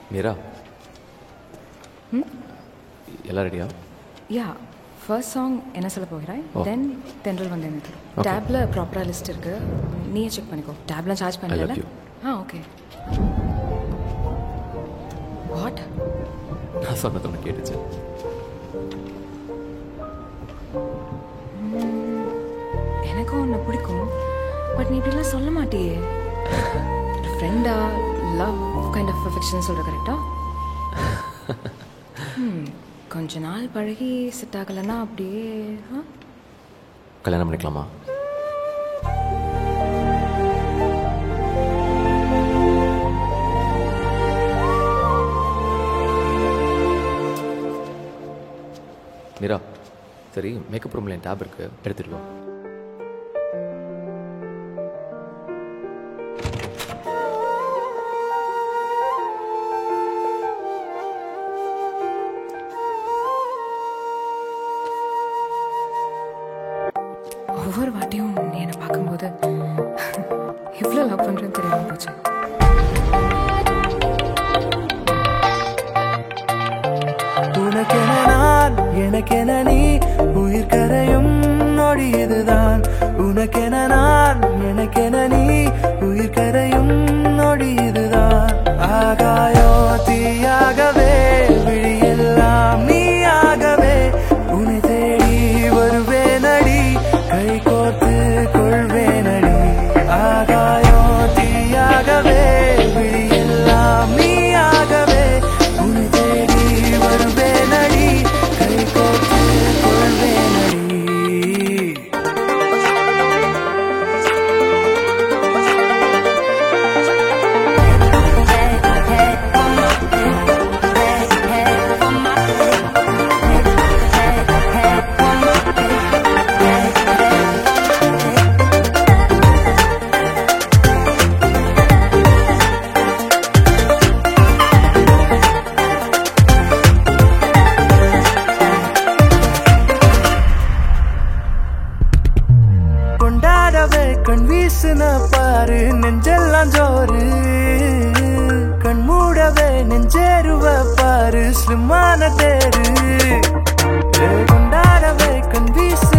மீரா எல்லாம் ரெடியா? Yeah first song என்ன சொல்ல போகிறாய், தென் தென்றல் வந்து எனக்கு டேப்ல ப்ராப்பராக லிஸ்ட் இருக்கு, நீயே செக் பண்ணிக்கோ. டேப்லாம் சார்ஜ் பண்ணல. ஓகே. வாட்? நான் சொன்னது உனக்கு கேட்டுச்சு. எனக்கும் உன்னை பிடிக்கும், பட் நீ இப்படிலாம் சொல்ல மாட்டியே. ஃப்ரெண்டா லவ் கைண்ட் ஆஃப் அஃபெக்ஷன் சொல்கிற கரெக்டா? கொஞ்ச நாள் பழகி செட் ஆகலைன்னா அப்படியே கல்யாணம் பண்ணிக்கலாமா? மீரா சரி, மேக்கப் ரூமில் என் டேப் இருக்கு, எடுத்துட்டு வா. ஒவ்வொரு வாட்டியும் நீ என்னை பார்க்கும்போது எவ்வளோ லவ் பண்ணுறேன்னு தெரியாம போச்சு. உனக்கென நான் எனக்கென நீ உயிர் கரையும் நொடி இதுதான். உனக்கென நான் எனக்கென நீ உயிர் கரையும் நொடி இதுதான். ஆகாயோ தீயாகவே விழியெல்லாம் நீயாகவே உன்னை தேடி வருவேனடி, கை கோர்த்து கொள்வேனடி. ஆகாயோ தீயாகவே விழியெல்லாம் நீயாகவே உன்னை தேடி வருவேனடி, கை கோர்த்து கொள்வேனடி. கொண்டாடவே கண் வீசுன பாரு, நெஞ்செல்லாம் ஜோறு. கண் மூடவே நெஞ்சேருவ பாரு, ஸ்லிம்மான தேரு. கொண்டாடவே கண் வீசு